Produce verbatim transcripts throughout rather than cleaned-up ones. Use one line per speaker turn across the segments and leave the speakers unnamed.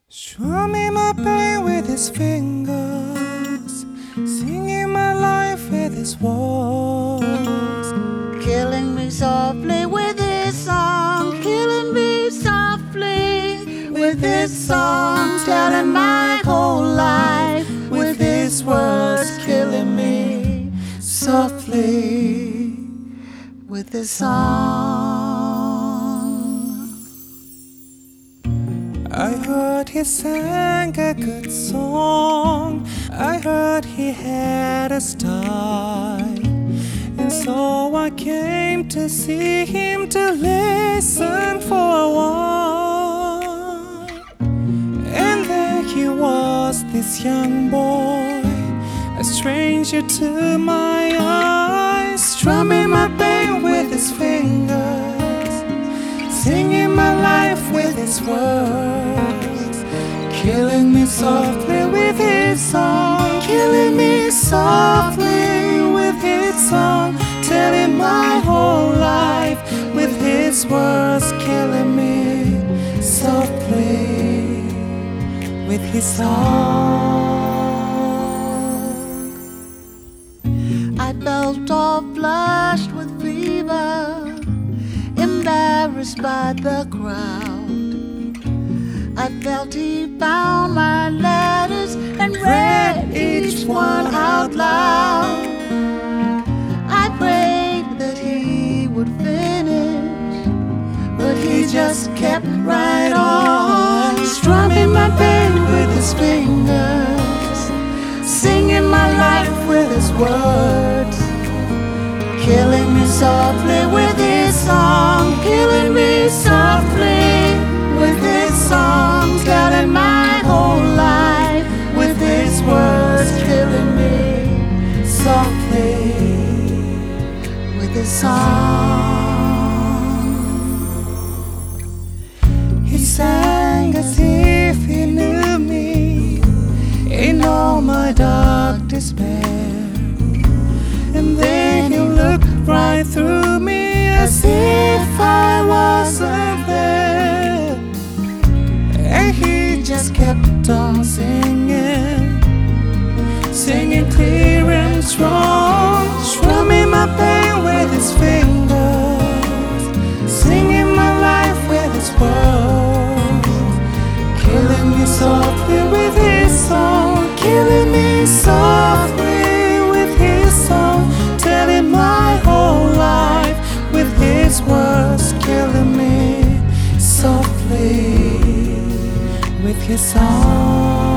Strumming my pain with his fingers, singing my life with his words,
killing me softly with his song, killing me softly with his song, telling my whole life with his words, killing me softly with his song.
I heard he sang a good song, I heard he had a style, and so I came to see him, to listen for a while. And there he was, this young boy, a stranger to my eyes, strumming my pain with his fingers, singing my life with his words, killing me softly with his song, killing me softly with his song, telling my whole life with his words, killing me softly with his song.
I felt all flushed with fever, embarrassed by the crowd. I felt he found my letters and read each one out loud. I prayed that he would finish, but he just kept right on, strumming my pain with his fingers, singing my life with his words, killing me softly with his song, killing me softly with his song, telling my whole life with his words, killing me softly with his song.
He sang as if he knew me in all my dark despair, and then he looked right through me as if I wasn't there, and he just kept on singing, singing clear and strong, strumming my pain with his fingers, singing my life with his words, killing me softly with his song, killing me softly with his song, telling my whole life with his words, killing me softly with his song.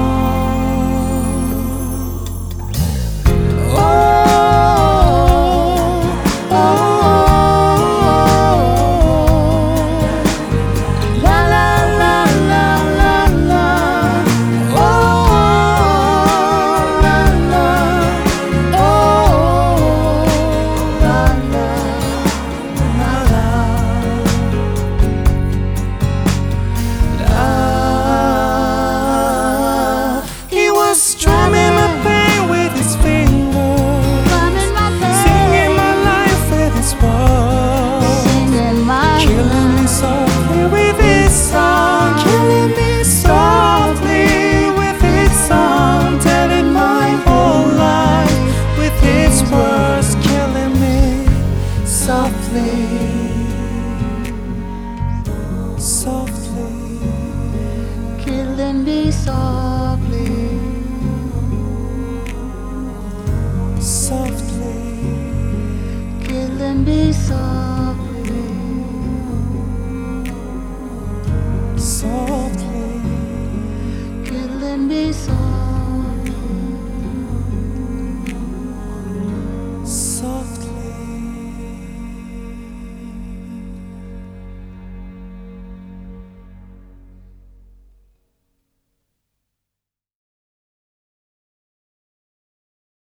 Strumming my pain with his fingers, singing my life with his words, killing me softly with his song, killing me softly with his song, telling my whole life with his words, killing me softly, softly,
Killing me softly,
softly,
killing me softly,
softly,
killing me softly.